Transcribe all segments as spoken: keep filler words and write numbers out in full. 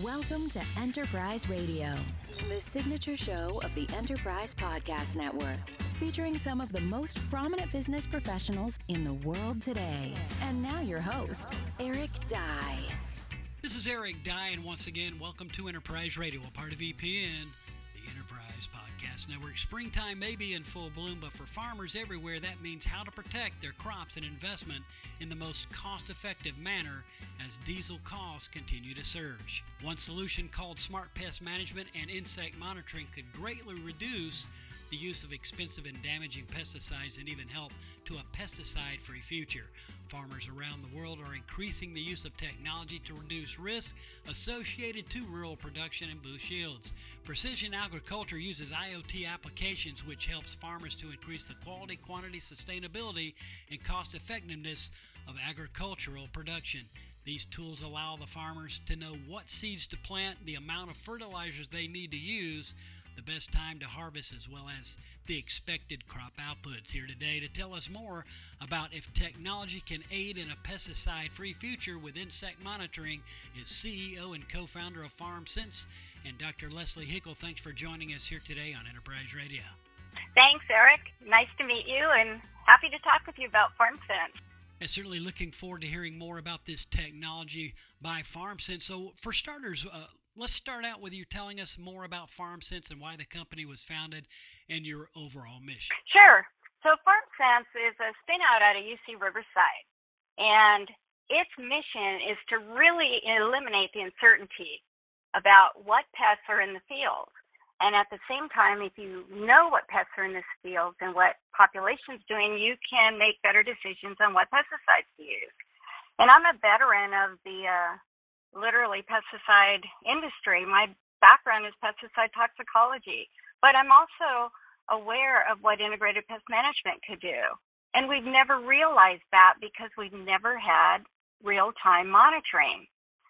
Welcome to Enterprise Radio, the signature show of the Enterprise Podcast Network, featuring some of the most prominent business professionals in the world today. And now your host, Eric Dye. This is Eric Dye, and once again, welcome to Enterprise Radio, a part of E P N, the Enterprise Podcast Network. Springtime may be in full bloom, but for farmers everywhere, that means how to protect their crops and investment in the most cost-effective manner as diesel costs continue to surge. One solution called Smart Pest Management and Insect Monitoring could greatly reduce the use of expensive and damaging pesticides and even help to a pesticide-free future. Farmers around the world are increasing the use of technology to reduce risk associated to rural production and boost yields. Precision agriculture uses I O T applications, which helps farmers to increase the quality, quantity, sustainability, and cost-effectiveness of agricultural production. These tools allow the farmers to know what seeds to plant, the amount of fertilizers they need to use, the best time to harvest, as well as the expected crop outputs. Here today to tell us more about if technology can aid in a pesticide-free future with insect monitoring is C E O and co-founder of FarmSense, and Doctor Leslie Hickel. Thanks for joining us here today on Enterprise Radio. Thanks, Eric. Nice to meet you, and happy to talk with you about FarmSense. And certainly looking forward to hearing more about this technology by FarmSense. So for starters, uh, let's start out with you telling us more about FarmSense and why the company was founded and your overall mission. Sure. So FarmSense is a spin out out of U C Riverside, and its mission is to really eliminate the uncertainty about what pests are in the field. And at the same time, if you know what pests are in this field and what population's doing, you can make better decisions on what pesticides to use. And I'm a veteran of the uh, literally pesticide industry. My background is pesticide toxicology, but I'm also aware of what integrated pest management could do. And we've never realized that because we've never had real-time monitoring.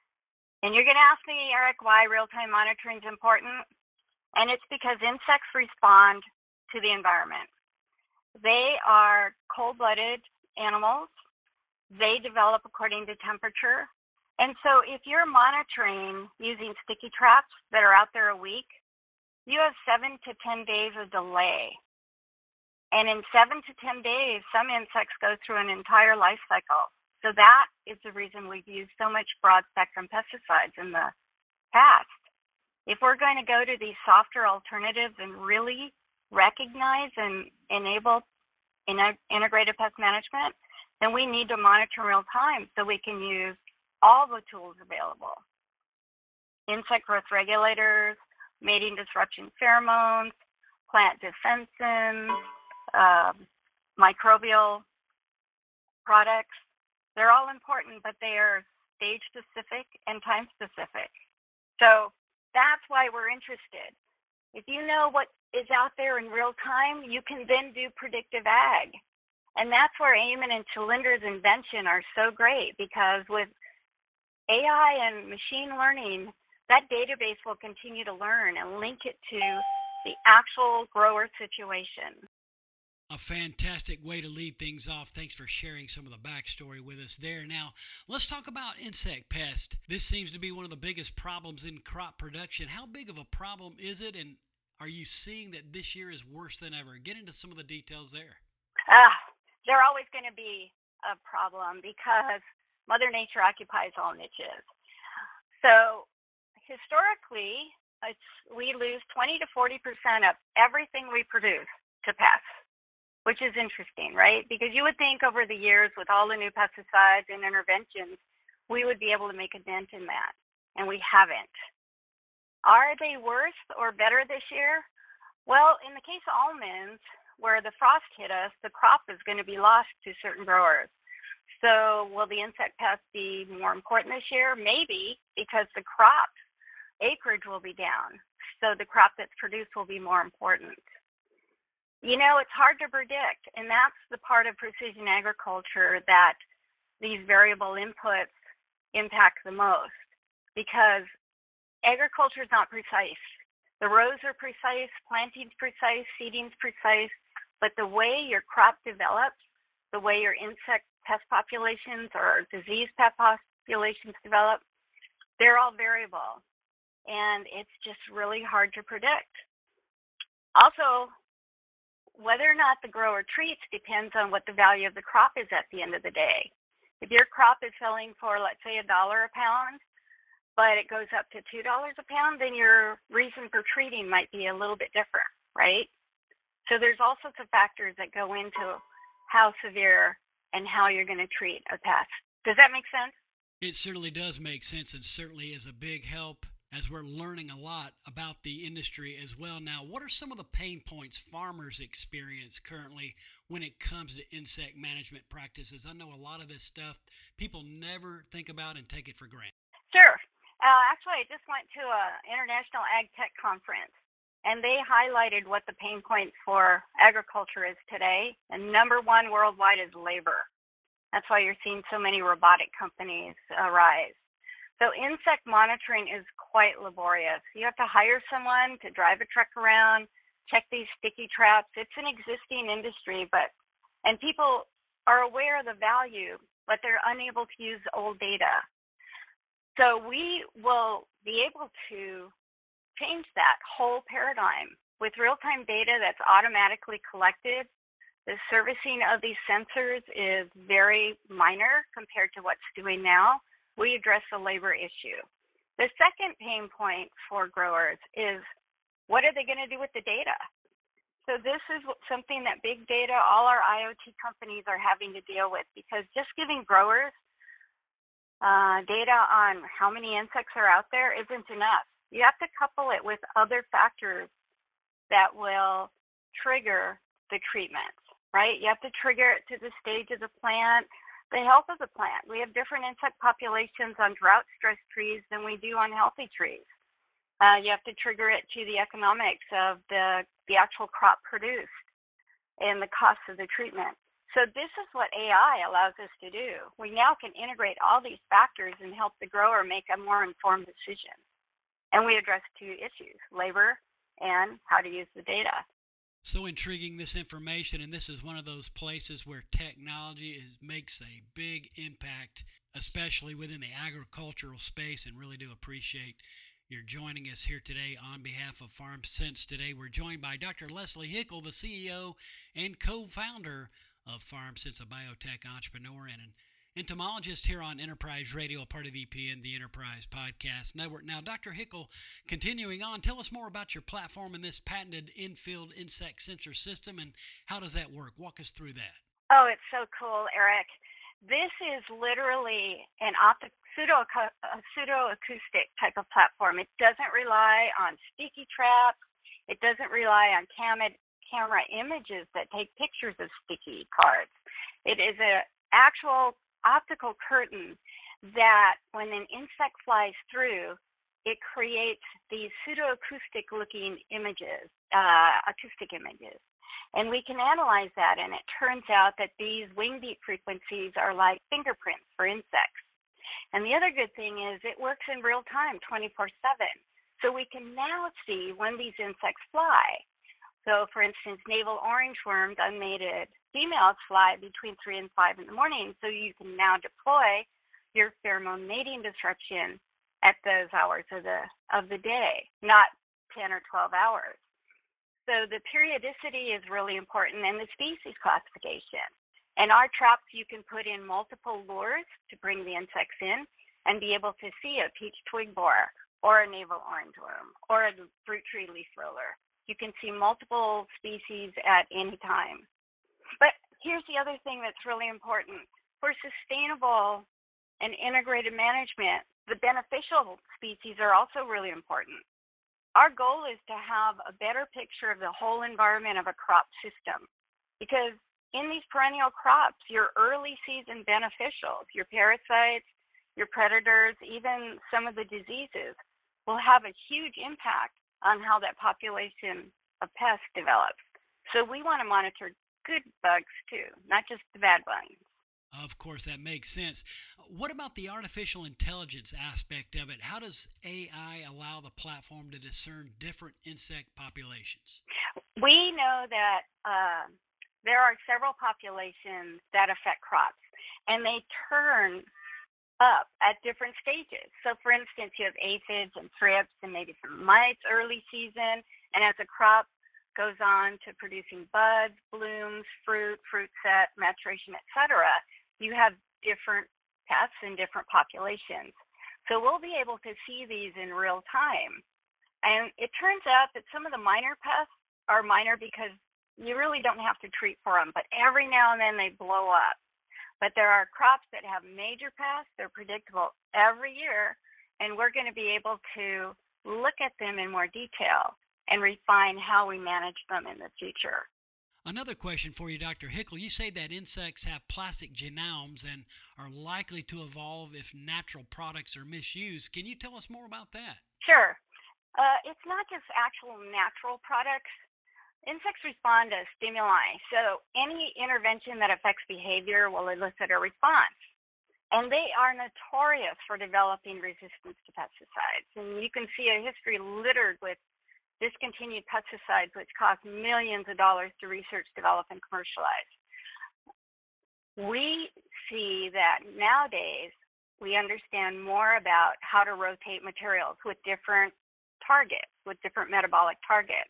And you're going to ask me, Eric, why real-time monitoring is important? And it's because insects respond to the environment. They are cold-blooded animals. They develop according to temperature. And so if you're monitoring using sticky traps that are out there a week, you have seven to ten days of delay. And in seven to ten days, some insects go through an entire life cycle. So that is the reason we've used so much broad-spectrum pesticides in the past. If we're going to go to these softer alternatives and really recognize and enable integrated pest management, then we need to monitor real time so we can use all the tools available. Insect growth regulators, mating disruption pheromones, plant defensins, uh, microbial products. They're all important, but they are stage-specific and time-specific. So that's why we're interested. If you know what is out there in real time, you can then do predictive ag. And that's where Eamon and Chalinder's invention are so great, because with A I and machine learning, that database will continue to learn and link it to the actual grower situation. A fantastic way to lead things off. Thanks for sharing some of the backstory with us there. Now, let's talk about insect pest. This seems to be one of the biggest problems in crop production. How big of a problem is it, and are you seeing that this year is worse than ever? Get into some of the details there. Uh, they're always going to be a problem because Mother Nature occupies all niches. So historically, it's, we lose twenty to forty percent of everything we produce to pests, which is interesting, right? Because you would think over the years with all the new pesticides and interventions, we would be able to make a dent in that, and we haven't. Are they worse or better this year? Well, in the case of almonds, where the frost hit us, the crop is going to be lost to certain growers. So will the insect pests be more important this year? Maybe, because the crop acreage will be down. So the crop that's produced will be more important. You know, it's hard to predict, and that's the part of precision agriculture that these variable inputs impact the most, because agriculture is not precise. The rows are precise, planting's precise, seeding's precise, but the way your crop develops, the way your insect pest populations or disease pest populations develop, they're all variable. and it's just really hard to predict. Also, whether or not the grower treats depends on what the value of the crop is at the end of the day. If your crop is selling for, let's say, a dollar a pound, but it goes up to two dollars a pound, then your reason for treating might be a little bit different, right? So there's all sorts of factors that go into how severe and how you're going to treat a pest. Does that make sense? It certainly does make sense, and certainly is a big help as we're learning a lot about the industry as well. Now, what are some of the pain points farmers experience currently when it comes to insect management practices? I know a lot of this stuff people never think about and take it for granted. Sure. Uh, actually, I just went to an International Ag Tech conference, and they highlighted what the pain points for agriculture is today. And number one worldwide is labor. That's why you're seeing so many robotic companies arise. So insect monitoring is quite laborious. You have to hire someone to drive a truck around, check these sticky traps. It's an existing industry, but and people are aware of the value, but they're unable to use old data. So we will be able to change that whole paradigm with real-time data that's automatically collected. The servicing of these sensors is very minor compared to what's doing now. We address the labor issue. The second pain point for growers is, what are they going to do with the data? So this is something that big data, all our I O T companies are having to deal with, because just giving growers uh, data on how many insects are out there isn't enough. You have to couple it with other factors that will trigger the treatments, right? You have to trigger it to the stage of the plant, the health of the plant. We have different insect populations on drought-stressed trees than we do on healthy trees. Uh, you have to trigger it to the economics of the, the actual crop produced and the cost of the treatment. So this is what A I allows us to do. We now can integrate all these factors and help the grower make a more informed decision. And we address two issues, labor and how to use the data. So intriguing, this information, and this is one of those places where technology is makes a big impact, especially within the agricultural space, and really do appreciate your joining us here today on behalf of FarmSense Today. We're joined by Doctor Leslie Hickel, the C E O and co-founder of FarmSense, a biotech entrepreneur and an entomologist here on Enterprise Radio, a part of E P N, the Enterprise Podcast Network. Now, Doctor Hickel, continuing on, tell us more about your platform and this patented in-field insect sensor system, and how does that work? Walk us through that. Oh, it's so cool, Eric. This is literally an optic, pseudo, a pseudo-acoustic type of platform. It doesn't rely on sticky traps. It doesn't rely on cam- camera images that take pictures of sticky cards. It is an actual optical curtain that when an insect flies through, it creates these pseudoacoustic looking images, uh, acoustic images. And we can analyze that, and it turns out that these wing beat frequencies are like fingerprints for insects. And the other good thing is it works in real time, twenty-four seven. So we can now see when these insects fly. So, for instance, navel orangeworms, unmated females, fly between three and five in the morning, so you can now deploy your pheromone mating disruption at those hours of the of the day, not ten or twelve hours. So the periodicity is really important, and the species classification. And our traps, you can put in multiple lures to bring the insects in and be able to see a peach twig borer or a navel orangeworm or a fruit tree leaf roller. You can see multiple species at any time. But here's the other thing that's really important. For sustainable and integrated management, the beneficial species are also really important. Our goal is to have a better picture of the whole environment of a crop system, because in these perennial crops, your early season beneficials, your parasites, your predators, even some of the diseases, will have a huge impact on how that population of pests develops. So we want to monitor good bugs too, not just the bad ones. Of course, that makes sense. What about the artificial intelligence aspect of it? How does A I allow the platform to discern different insect populations? We know that uh, there are several populations that affect crops, and they turn up at different stages. So, for instance, you have aphids and thrips and maybe some mites early season, and as a crop goes on to producing buds, blooms, fruit, fruit set, maturation, et cetera, you have different pests and different populations. So we'll be able to see these in real time. And it turns out that some of the minor pests are minor because you really don't have to treat for them, but every now and then they blow up. But there are crops that have major pests. They're predictable every year, and we're going to be able to look at them in more detail and refine how we manage them in the future. Another question for you, Doctor Hickel. You say that insects have plastic genomes and are likely to evolve if natural products are misused. Can you tell us more about that? Sure. Uh, it's not just actual natural products. Insects respond to stimuli, so any intervention that affects behavior will elicit a response. And they are notorious for developing resistance to pesticides. And you can see a history littered with discontinued pesticides, which cost millions of dollars to research, develop, and commercialize. We see that nowadays we understand more about how to rotate materials with different targets, with different metabolic targets.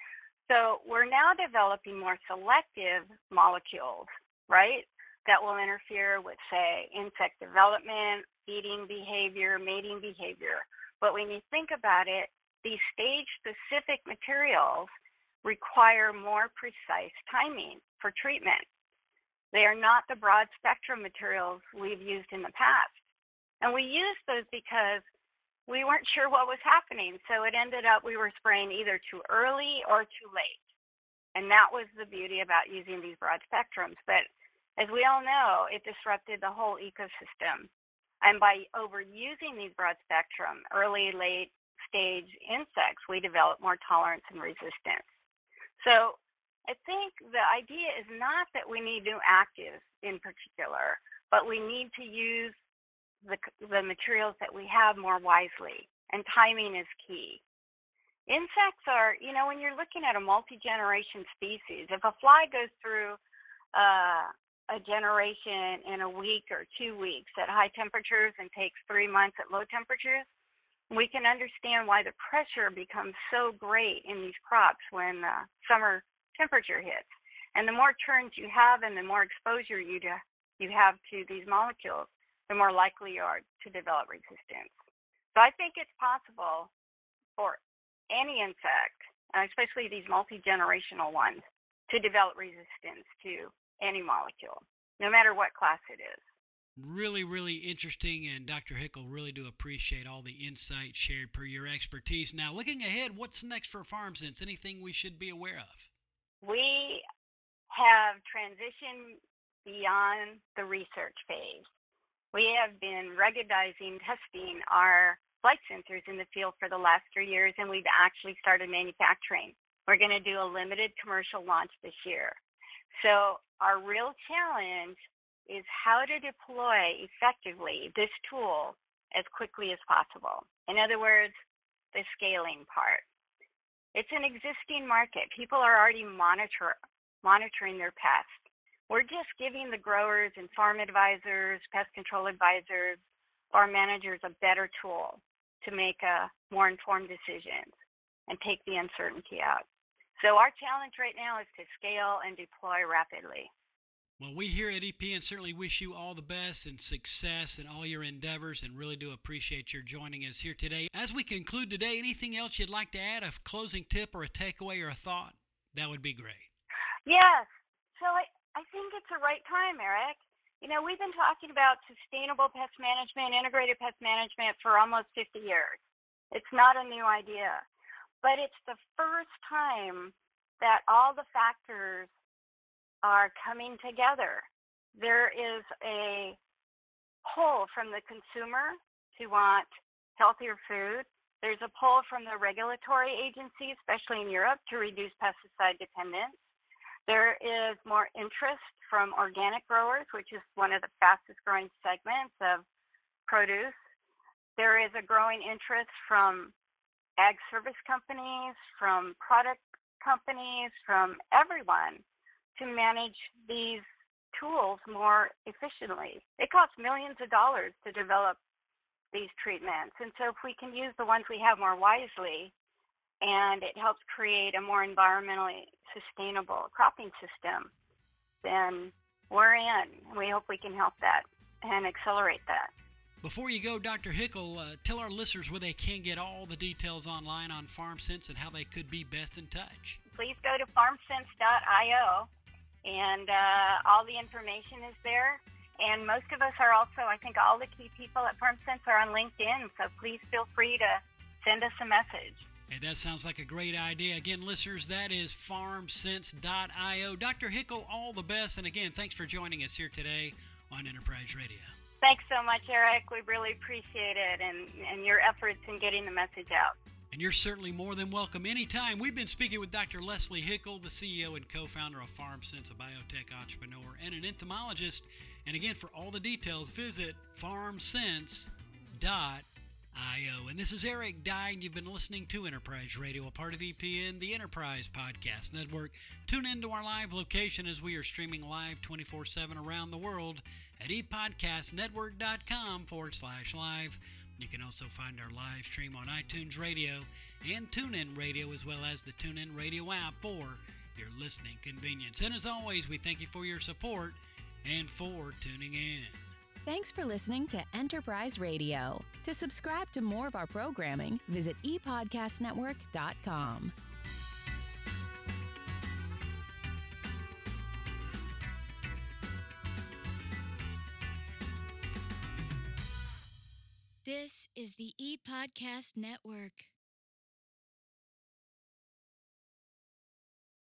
So we're now developing more selective molecules, right, that will interfere with, say, insect development, feeding behavior, mating behavior. But when you think about it, these stage-specific materials require more precise timing for treatment. They are not the broad-spectrum materials we've used in the past. And we used those because we weren't sure what was happening, so it ended up we were spraying either too early or too late. And that was the beauty about using these broad spectrums. But as we all know, it disrupted the whole ecosystem. And by overusing these broad spectrum, early, late stage insects, we develop more tolerance and resistance. So I think the idea is not that we need new actives in particular, but we need to use the, the materials that we have more wisely, and timing is key. Insects are, you know, when you're looking at a multi-generation species, if a fly goes through uh, a generation in a week or two weeks at high temperatures and takes three months at low temperatures, we can understand why the pressure becomes so great in these crops when uh, summer temperature hits. And the more turns you have and the more exposure you, do, you have to these molecules, the more likely you are to develop resistance. So I think it's possible for any insect, especially these multi-generational ones, to develop resistance to any molecule, no matter what class it is. Really, really interesting, and Doctor Hickel, really do appreciate all the insight shared per your expertise. Now, looking ahead, what's next for FarmSense? Anything we should be aware of? We have transitioned beyond the research phase. We have been ruggedizing, testing our flight sensors in the field for the last three years, and we've actually started manufacturing. We're going to do a limited commercial launch this year. So our real challenge is how to deploy effectively this tool as quickly as possible. In other words, the scaling part. It's an existing market. People are already monitor, monitoring their pests. We're just giving the growers and farm advisors, pest control advisors, farm managers a better tool to make a more informed decisions and take the uncertainty out. So our challenge right now is to scale and deploy rapidly. Well, we here at E P N certainly wish you all the best and success in all your endeavors, and really do appreciate your joining us here today. As we conclude today, anything else you'd like to add, a closing tip or a takeaway or a thought? That would be great. Yes. So I, I think it's the right time, Eric. You know, we've been talking about sustainable pest management, integrated pest management for almost fifty years. It's not a new idea, but it's the first time that all the factors are coming together. There is a pull from the consumer to want healthier food. There's a pull from the regulatory agency, especially in Europe, to reduce pesticide dependence. There is more interest from organic growers, which is one of the fastest growing segments of produce. There is a growing interest from ag service companies, from product companies, from everyone to manage these tools more efficiently. It costs millions of dollars to develop these treatments. And so if we can use the ones we have more wisely, and it helps create a more environmentally sustainable cropping system, then we're in. We hope we can help that and accelerate that. Before you go, Doctor Hickel, uh, tell our listeners where they can get all the details online on FarmSense and how they could be best in touch. Please go to farm sense dot io, and uh, all the information is there. And most of us are also, I think all the key people at FarmSense are on LinkedIn, so please feel free to send us a message. Hey, that sounds like a great idea. Again, listeners, that is farm sense dot io. Doctor Hickel, all the best. And again, thanks for joining us here today on Enterprise Radio. Thanks so much, Eric. We really appreciate it and, and your efforts in getting the message out. And you're certainly more than welcome anytime. We've been speaking with Doctor Leslie Hickel, the C E O and co-founder of FarmSense, a biotech entrepreneur and an entomologist. And again, for all the details, visit farm sense dot io. And this is Eric Dye, and you've been listening to Enterprise Radio, a part of E P N, the Enterprise Podcast Network. Tune into our live location as we are streaming live twenty-four seven around the world at epodcastnetwork.com forward slash live. You can also find our live stream on iTunes Radio and TuneIn Radio, as well as the TuneIn Radio app for your listening convenience. And as always, we thank you for your support and for tuning in. Thanks for listening to Enterprise Radio. To subscribe to more of our programming, visit e podcast network dot com. This is the ePodcast Network.